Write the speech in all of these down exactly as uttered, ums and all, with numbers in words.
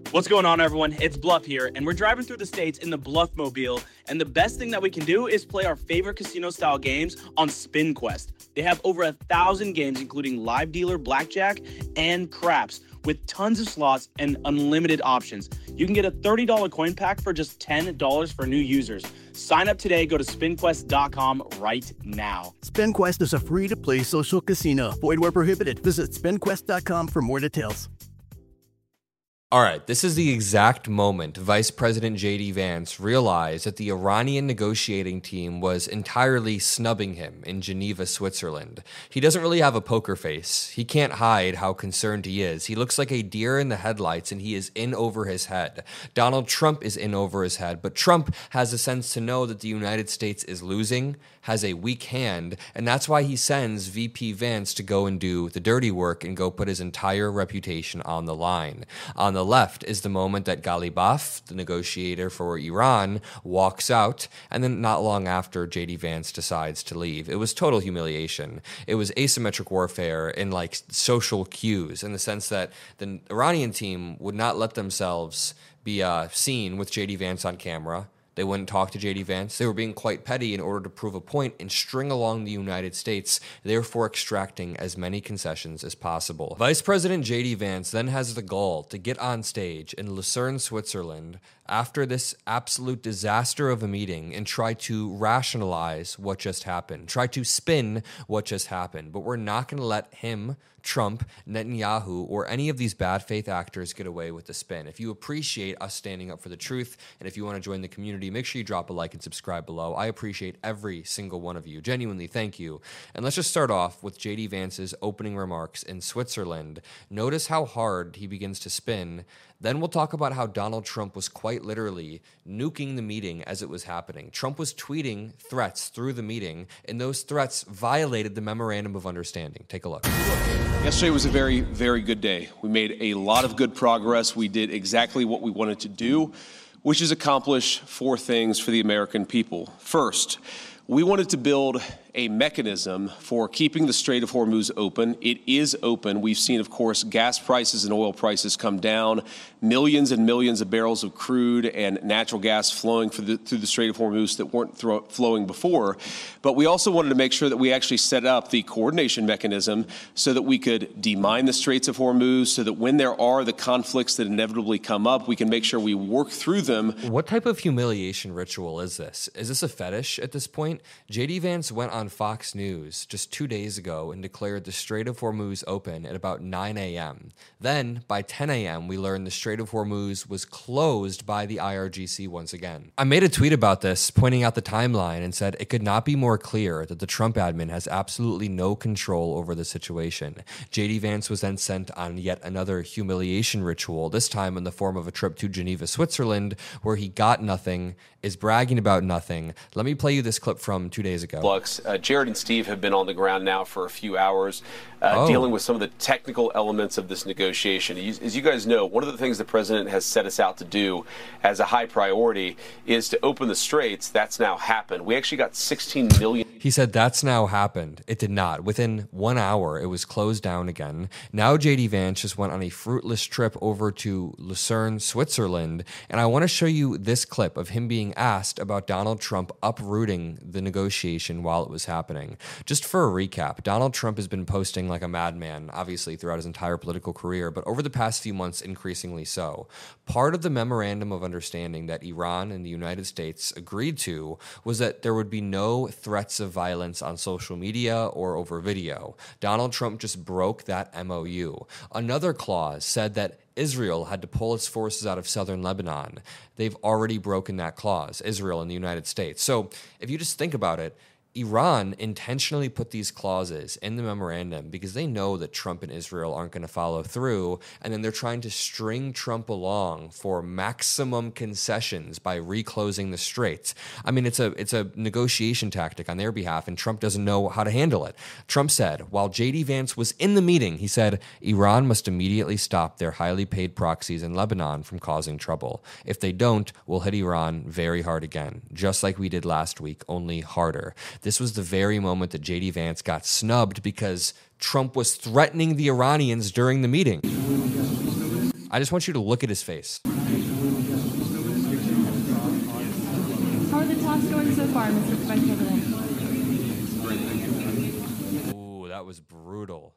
What's going on, everyone? It's Bluff here, and we're driving through the states in the Bluff Mobile, and the best thing that we can do is play our favorite casino-style games on SpinQuest. They have over a thousand games, including live dealer, blackjack, and craps, with tons of slots and unlimited options. You can get a thirty dollars coin pack for just ten dollars for new users. Sign up today. Go to spin quest dot com right now. SpinQuest is a free-to-play social casino. Void where prohibited. Visit spin quest dot com for more details. All right, this is the exact moment Vice President J D Vance realized that the Iranian negotiating team was entirely snubbing him in Geneva, Switzerland. He doesn't really have a poker face. He can't hide how concerned he is. He looks like a deer in the headlights, and he is in over his head. Donald Trump is in over his head, but Trump has a sense to know that the United States is losing, has a weak hand, and that's why he sends V P Vance to go and do the dirty work and go put his entire reputation on the line. On the left is the moment that Ghalibaf, the negotiator for Iran, walks out, and then not long after, J D Vance decides to leave. It was total humiliation. It was asymmetric warfare in like social cues, in the sense that the Iranian team would not let themselves be uh, seen with J D Vance on camera. They wouldn't talk to J D Vance. They were being quite petty in order to prove a point and string along the United States, therefore extracting as many concessions as possible. Vice President J D Vance then has the gall to get on stage in Lucerne, Switzerland, after this absolute disaster of a meeting and try to rationalize what just happened, try to spin what just happened. But we're not going to let him, Trump, Netanyahu, or any of these bad faith actors get away with the spin. If you appreciate us standing up for the truth, and if you want to join the community, make sure you drop a like and subscribe below. I appreciate every single one of you. Genuinely, thank you. And let's just start off with J D Vance's opening remarks in Switzerland. Notice how hard he begins to spin. Then we'll talk about how Donald Trump was quite literally nuking the meeting as it was happening. Trump was tweeting threats through the meeting, and those threats violated the Memorandum of Understanding. Take a look. Yesterday was a very, very good day. We made a lot of good progress. We did exactly what we wanted to do, which is accomplish four things for the American people. First, we wanted to build a mechanism for keeping the Strait of Hormuz open. It is open. We've seen, of course, gas prices and oil prices come down, millions and millions of barrels of crude and natural gas flowing through the, through the Strait of Hormuz that weren't thro- flowing before. But we also wanted to make sure that we actually set up the coordination mechanism so that we could demine the Straits of Hormuz, so that when there are the conflicts that inevitably come up, we can make sure we work through them. What type of humiliation ritual is this? Is this a fetish at this point? J D Vance went on Fox News just two days ago and declared the Strait of Hormuz open at about nine a.m. Then, by ten a.m., we learned the Strait of Hormuz was closed by the I R G C once again. I made a tweet about this, pointing out the timeline, and said it could not be more clear that the Trump admin has absolutely no control over the situation. J D Vance was then sent on yet another humiliation ritual, this time in the form of a trip to Geneva, Switzerland, where he got nothing, is bragging about nothing. Let me play you this clip from two days ago. Flux. Uh, Jared and Steve have been on the ground now for a few hours, uh, oh. dealing with some of the technical elements of this negotiation. As you guys know, one of the things the president has set us out to do as a high priority is to open the straits. That's now happened. We actually got sixteen million. He said that's now happened. It did not. Within one hour, it was closed down again. Now J D Vance just went on a fruitless trip over to Lucerne, Switzerland, and I want to show you this clip of him being asked about Donald Trump uprooting the negotiation while it was happening. Just for a recap, Donald Trump has been posting like a madman, obviously, throughout his entire political career, but over the past few months, increasingly so. Part of the Memorandum of Understanding that Iran and the United States agreed to was that there would be no threats of violence on social media or over video. Donald Trump just broke that M O U. Another clause said that Israel had to pull its forces out of southern Lebanon. They've already broken that clause, Israel and the United States. So if you just think about it, Iran intentionally put these clauses in the memorandum because they know that Trump and Israel aren't going to follow through, and then they're trying to string Trump along for maximum concessions by reclosing the straits. I mean, it's a it's a negotiation tactic on their behalf, and Trump doesn't know how to handle it. Trump said, while J D Vance was in the meeting, he said, Iran must immediately stop their highly paid proxies in Lebanon from causing trouble. If they don't, we'll hit Iran very hard again, just like we did last week, only harder. This was the very moment that J D Vance got snubbed because Trump was threatening the Iranians during the meeting. I just want you to look at his face. How are the talks going so far, Mister Vice President? Ooh, that was brutal.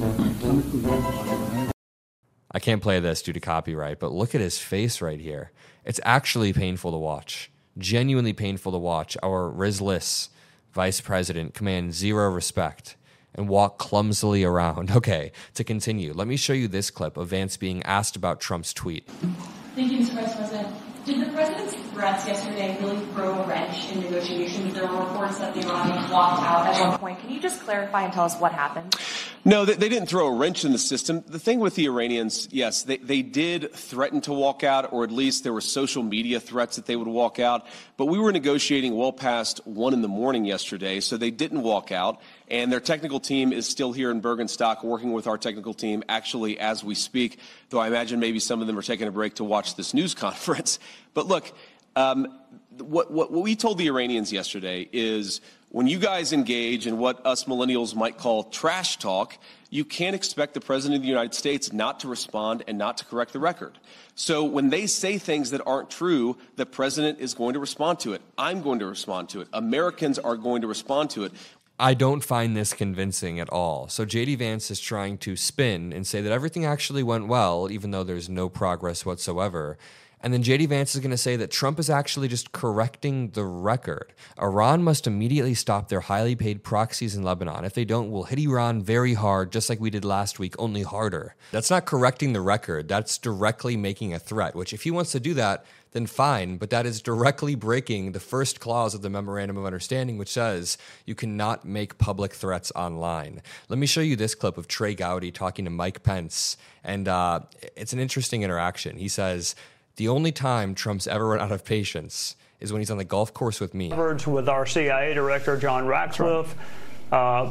I can't play this due to copyright, but look at his face right here. It's actually painful to watch. Genuinely painful to watch. Our Rizless vice president command zero respect and walk clumsily around. Okay, to continue, let me show you this clip of Vance being asked about Trump's tweet. Thank you, Mister Vice President. Did the president's threats yesterday really throw a wrench in negotiations? There were reports that the Iranians walked out at one point. Can you just clarify and tell us what happened? No, they, they didn't throw a wrench in the system. The thing with the Iranians, yes, they, they did threaten to walk out, or at least there were social media threats that they would walk out. But we were negotiating well past one in the morning yesterday, so they didn't walk out. And their technical team is still here in Bergenstock working with our technical team actually as we speak, though I imagine maybe some of them are taking a break to watch this news conference. But look, um, what, what, what we told the Iranians yesterday is when you guys engage in what us millennials might call trash talk, you can't expect the President of the United States not to respond and not to correct the record. So when they say things that aren't true, the President is going to respond to it. I'm going to respond to it. Americans are going to respond to it. I don't find this convincing at all. So J D Vance is trying to spin and say that everything actually went well, even though there's no progress whatsoever. And then J D Vance is going to say that Trump is actually just correcting the record. Iran must immediately stop their highly paid proxies in Lebanon. If they don't, we'll hit Iran very hard, just like we did last week, only harder. That's not correcting the record. That's directly making a threat, which if he wants to do that, then fine, but that is directly breaking the first clause of the Memorandum of Understanding, which says you cannot make public threats online. Let me show you this clip of Trey Gowdy talking to Mike Pence, and uh, it's an interesting interaction. He says, the only time Trump's ever run out of patience is when he's on the golf course with me. With our C I A director, John Ratcliffe. Uh,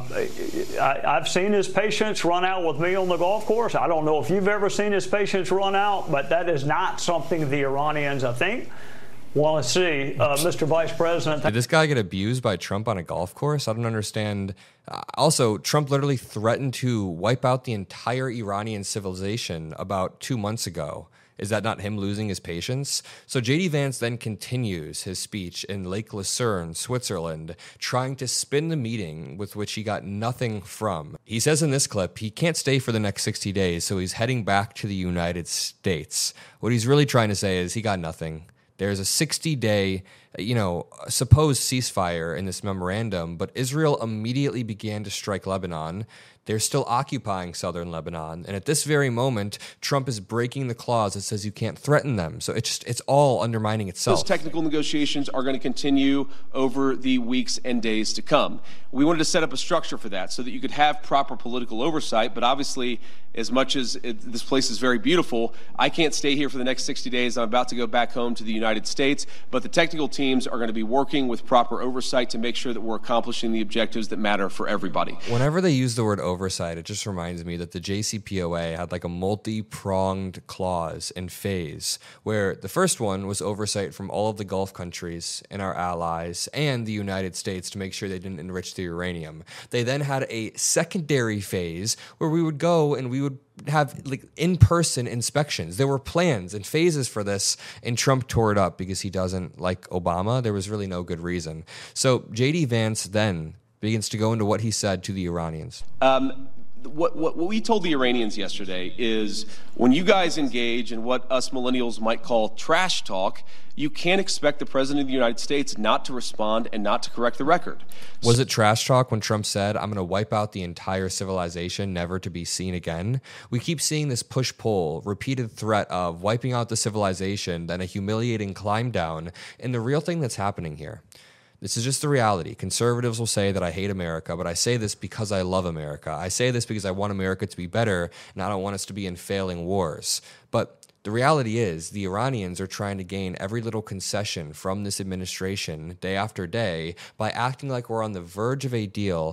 I, I've seen his patience run out with me on the golf course. I don't know if you've ever seen his patience run out, but that is not something the Iranians, I think, want to see. Uh, Mister Vice President. Did this guy get abused by Trump on a golf course? I don't understand. Uh, also, Trump literally threatened to wipe out the entire Iranian civilization about two months ago. Is that not him losing his patience? So J D Vance then continues his speech in Lake Lucerne, Switzerland, trying to spin the meeting with which he got nothing from. He says in this clip he can't stay for the next sixty days, so he's heading back to the United States. What he's really trying to say is he got nothing. There's a sixty-day, you know, supposed ceasefire in this memorandum, but Israel immediately began to strike Lebanon. They're still occupying southern Lebanon. And at this very moment, Trump is breaking the clause that says you can't threaten them. So it's just, it's all undermining itself. Those technical negotiations are going to continue over the weeks and days to come. We wanted to set up a structure for that so that you could have proper political oversight. But obviously, as much as it, this place is very beautiful, I can't stay here for the next sixty days. I'm about to go back home to the United States. But the technical teams are going to be working with proper oversight to make sure that we're accomplishing the objectives that matter for everybody. Whenever they use the word oversight, Oversight, it just reminds me that the J C P O A had like a multi-pronged clause and phase where the first one was oversight from all of the Gulf countries and our allies and the United States to make sure they didn't enrich the uranium. They then had a secondary phase where we would go and we would have like in-person inspections. There were plans and phases for this, and Trump tore it up because he doesn't like Obama. There was really no good reason. So J D Vance then begins to go into what he said to the Iranians. Um, what, what, what we told the Iranians yesterday is when you guys engage in what us millennials might call trash talk, you can't expect the President of the United States not to respond and not to correct the record. Was it trash talk when Trump said, I'm going to wipe out the entire civilization, never to be seen again? We keep seeing this push-pull, repeated threat of wiping out the civilization, then a humiliating climb down, and the real thing that's happening here. This is just the reality. Conservatives will say that I hate America, but I say this because I love America. I say this because I want America to be better, and I don't want us to be in failing wars. But the reality is the Iranians are trying to gain every little concession from this administration day after day by acting like we're on the verge of a deal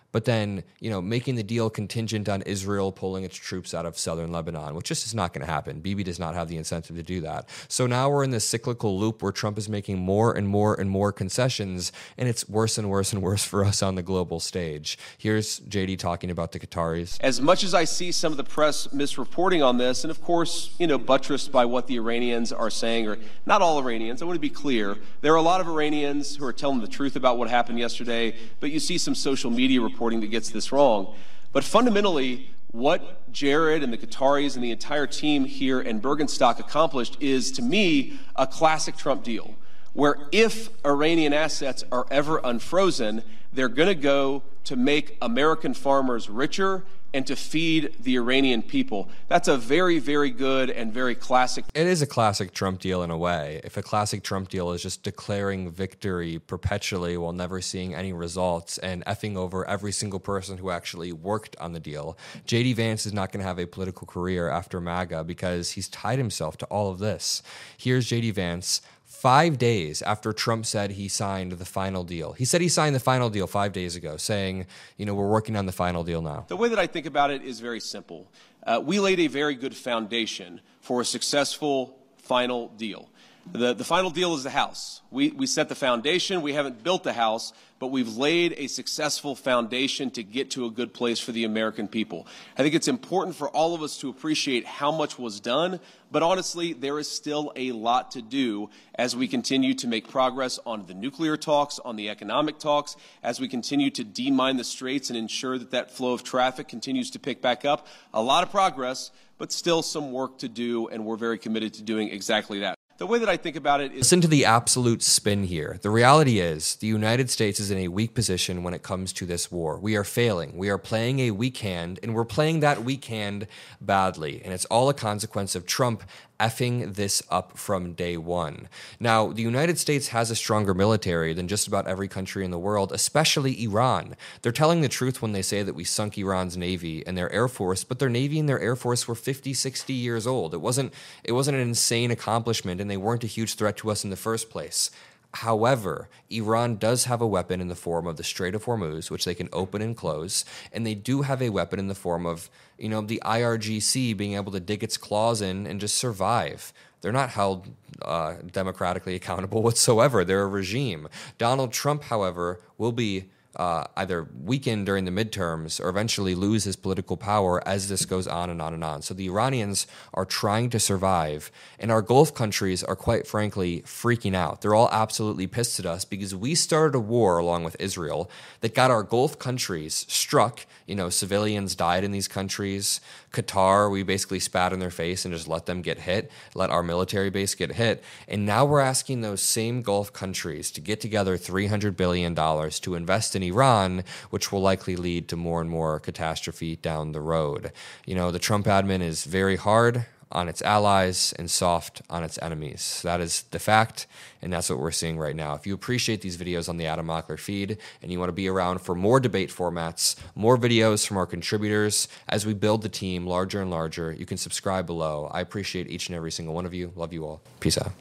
but then, you know, making the deal contingent on Israel pulling its troops out of southern Lebanon, which just is not going to happen. Bibi does not have the incentive to do that. So now we're in this cyclical loop where Trump is making more and more and more concessions, and it's worse and worse and worse for us on the global stage. Here's J D talking about the Qataris. As much as I see some of the press misreporting on this, and of course, you know, buttressed by what the Iranians are saying, or not all Iranians, I want to be clear, there are a lot of Iranians who are telling the truth about what happened yesterday, but you see some social media reporting that gets this wrong. But fundamentally, what Jared and the Qataris and the entire team here in Bergenstock accomplished is, to me, a classic Trump deal, where if Iranian assets are ever unfrozen, they're going to go to make American farmers richer and to feed the Iranian people. That's a very, very good and very classic. It is a classic Trump deal in a way. If a classic Trump deal is just declaring victory perpetually while never seeing any results and effing over every single person who actually worked on the deal, J D Vance is not going to have a political career after MAGA because he's tied himself to all of this. Here's J D Vance five days after Trump said he signed the final deal. He said he signed the final deal five days ago, saying, you know, we're working on the final deal now. The way that I think about it is very simple. Uh, we laid a very good foundation for a successful final deal. The, the final deal is the house. We, we set the foundation. We haven't built the house, but we've laid a successful foundation to get to a good place for the American people. I think it's important for all of us to appreciate how much was done, but honestly, there is still a lot to do as we continue to make progress on the nuclear talks, on the economic talks, as we continue to demine the straits and ensure that that flow of traffic continues to pick back up. A lot of progress, but still some work to do, and we're very committed to doing exactly that. The way that I think about it is... Listen to the absolute spin here. The reality is the United States is in a weak position when it comes to this war. We are failing. We are playing a weak hand, and we're playing that weak hand badly. And it's all a consequence of Trump effing this up from day one. Now, the United States has a stronger military than just about every country in the world, especially Iran. They're telling the truth when they say that we sunk Iran's Navy and their Air Force, but their Navy and their Air Force were fifty, sixty years old. It wasn't, it wasn't an insane accomplishment, and they weren't a huge threat to us in the first place. However, Iran does have a weapon in the form of the Strait of Hormuz, which they can open and close, and they do have a weapon in the form of, you know, the I R G C being able to dig its claws in and just survive. They're not held uh, democratically accountable whatsoever. They're a regime. Donald Trump, however, will be Uh, either weaken during the midterms or eventually lose his political power as this goes on and on and on. So the Iranians are trying to survive, and our Gulf countries are quite frankly freaking out. They're all absolutely pissed at us because we started a war along with Israel that got our Gulf countries struck. You know, civilians died in these countries. Qatar, we basically spat in their face and just let them get hit, let our military base get hit. And now we're asking those same Gulf countries to get together three hundred billion dollars to invest in Iran, which will likely lead to more and more catastrophe down the road. You know, the Trump admin is very hard on its allies and soft on its enemies. That is the fact, and that's what we're seeing right now. If you appreciate these videos on the Adam Mockler feed and you want to be around for more debate formats, more videos from our contributors as we build the team larger and larger, you can subscribe below. I appreciate each and every single one of you. Love you all. Peace out.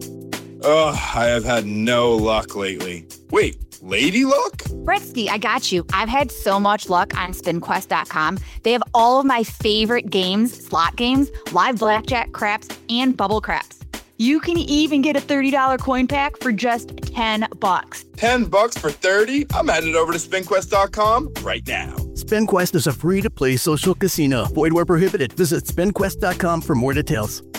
Ugh, I have had no luck lately. Wait, lady luck? Britsky, I got you. I've had so much luck on spin quest dot com. They have all of my favorite games, slot games, live blackjack, craps, and bubble craps. You can even get a thirty dollar coin pack for just ten bucks. ten bucks for thirty? I'm headed over to spin quest dot com right now. SpinQuest is a free-to-play social casino. Void where prohibited. Visit spin quest dot com for more details.